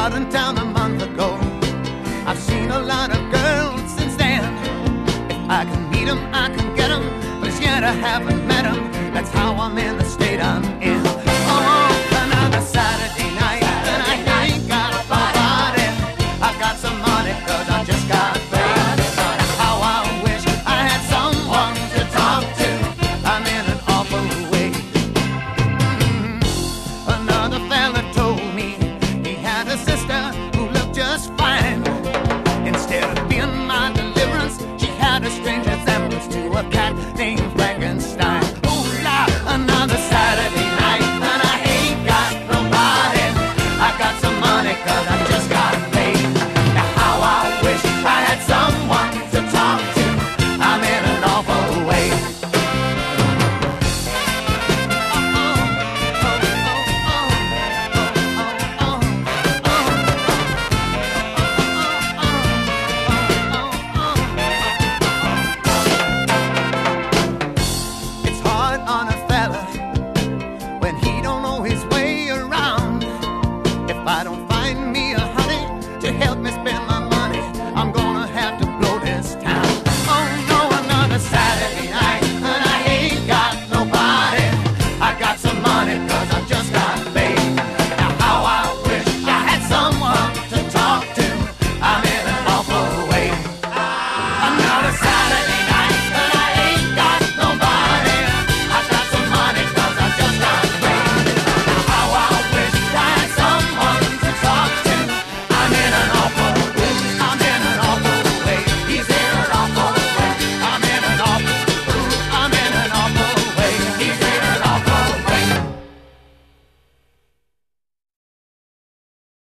out in town a month ago. I've seen a lot of girls since then. If I can meet 'em, I can get 'em, but as yet I haven't met 'em. That's how I'm in the state I'm in. Oh, another Saturday night, and I ain't got a body. I got some money 'cause I just got paid. But how I wish I had someone to talk to. I'm in an awful way. Another fella told me he had a sister